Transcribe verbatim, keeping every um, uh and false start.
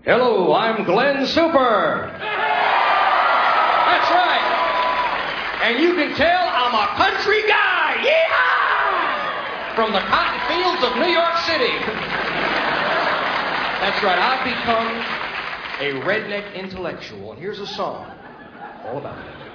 Hello, I'm Glenn Super. That's right. And you can tell I'm a country guy. Yeehaw! From the cotton fields of New York City. That's right. I've become a redneck intellectual. And here's a song all about it.